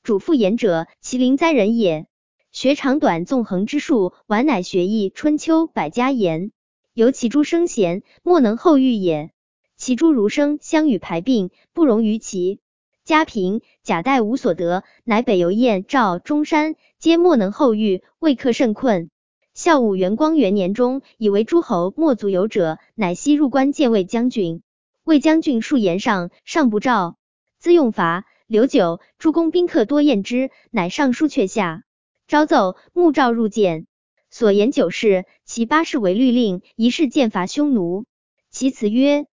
主父言者，其灵哉人也。学长短纵横之术，宛乃学艺春秋百家言。由其诸生贤，莫能后遇也。其诸儒生相与排并，不容于其。家贫，贾代无所得，乃北游燕赵中山，皆莫能后遇，未克甚困。孝武元光元年中，以为诸侯莫足有者，乃西入关见魏将军。魏将军数言上，上不召。资用乏，留久，诸公宾客多厌之，乃上书阙下。昭奏，穆召入见，所言9事，其8事为律令，1事剑伐匈奴。其辞曰：